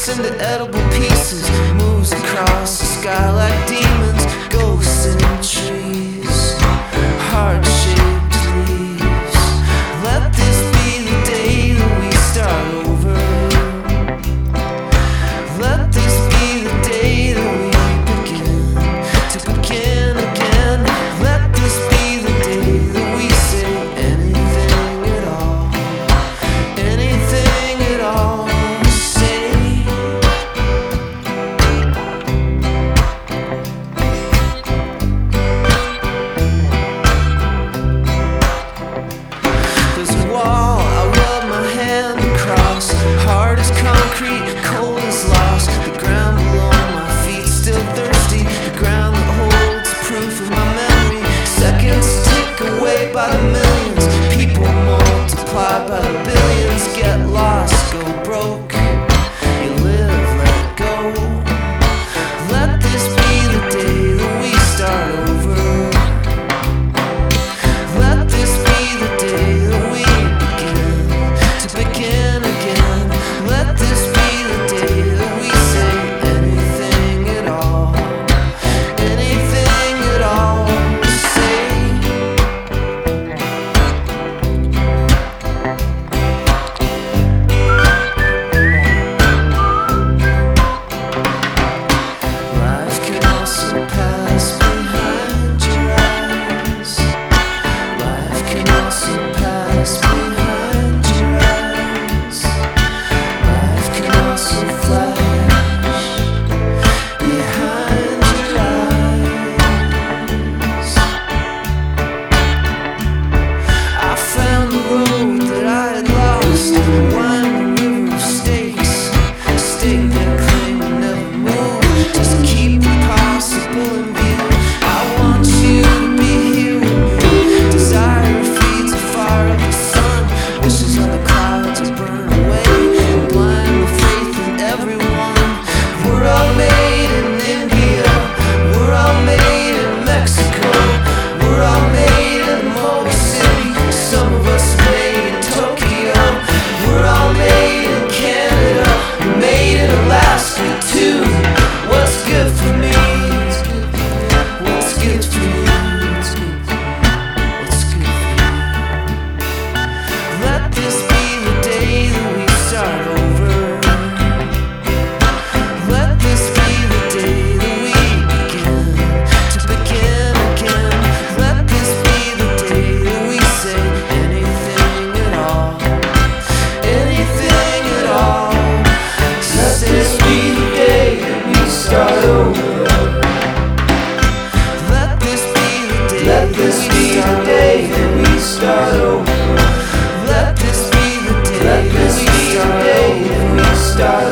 breaks into edible pieces, moves across the sky like demons, ghosts in trees, heart-shaped leaves. Let this be the day that we start over. Let this be the day that we begin to begin again. Let this be the day that we say anything at all, anything at all. Hard as concrete, cold as lost. The ground below my feet still thirsty. The ground that holds proof of my memory. Seconds tick away by the millions. People multiply by the billions. Get lost, go broke. You live, let it go. Let this be the day that we start over. Let this be the day that we begin to begin again. Let this be the day that we say anything at all, anything at all. Say life can also pass behind your eyes. Life can also pass behind your eyes. Life can also flash behind your eyes. I found the road that I had lost, winding river of stakes, a stake that claimed to never move, just to keep the possible in view. I want you to be here with me. Desire feeds the fire of the sun, wishes on the clouds to burn away, and blind the faith in everyone. We're all made in India, we're all made in Mexico, we're all made in Motor City, some of us made in Tokyo, we're all made in Canada, we're made in Alaska too. What's good for me? What's good for you? What's good for you? Let this be the day that we start over. Let this be the day that we begin to begin again. Let this be the day that we say anything at all, anything at all. Let this be the day that we start over. Let this be the day. Let this be the day that we start over. Let this be the day. Let this be the day that we start